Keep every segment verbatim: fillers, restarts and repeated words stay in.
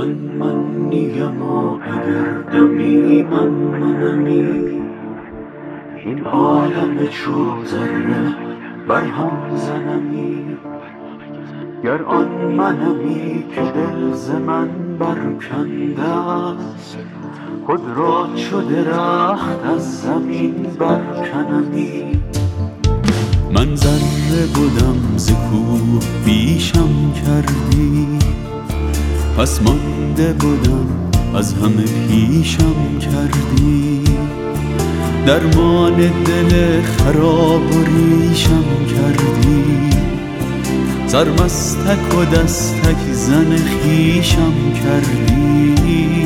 من من نیم و اگر دمی من منمی، این عالم چو ذره برهم زنمی. گر آن منمی که دل ز من برکنده است، خود را چو درخت از زمین برکنمی. من ذره بدم ز کوه بیشم کردی، پس مانده بدم از همه پیشم کردی. درمان دل خراب و ریشم کردی، سرمستک و دستک زن خویشم کردی.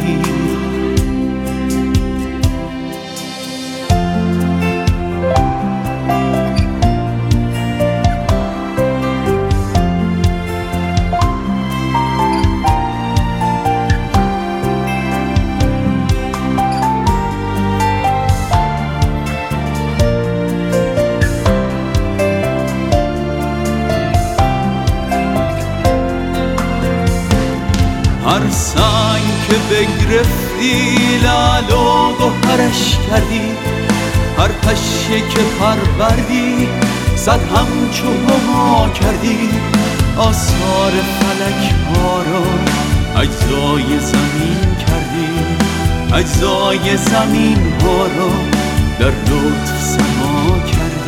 هر سنگ که بگرفتی لعل و گوهرش کردی، هر پشه که پروردی صد همچو هما کردی. آثار فلک ها را اجزای زمین کردی، اجزای زمین ها را در لطف سما کردی.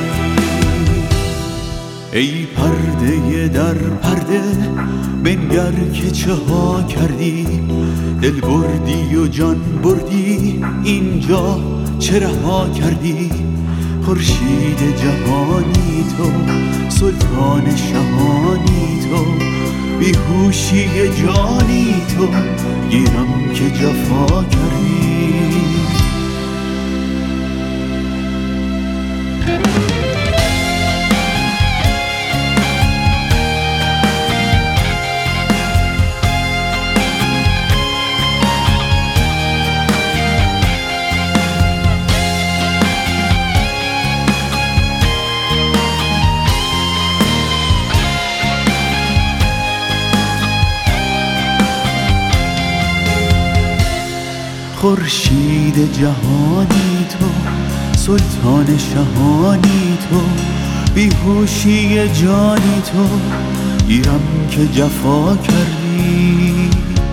ای پرده در پرده بنگر که چه ها کردی، دل بردی و جان بردی اینجا چه رها کردی. خورشید جهانی تو، سلطان شهانی تو، بیهوشی جانی تو، گیرم که جفا کردی. خورشید جهانی تو، سلطان شهانی تو، بیهوشی جانی تو، گیرم که جفا کردی.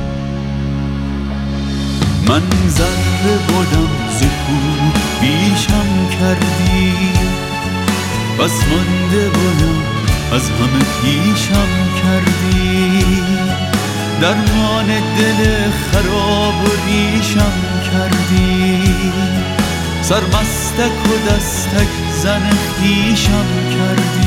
من ذره بدم ز کوه بیشم کردی، بس مانده بدم از همه پیشم کردی. درمان دل خراب و ریشم کردی، سرمستک و دستک زن خویشم کردی.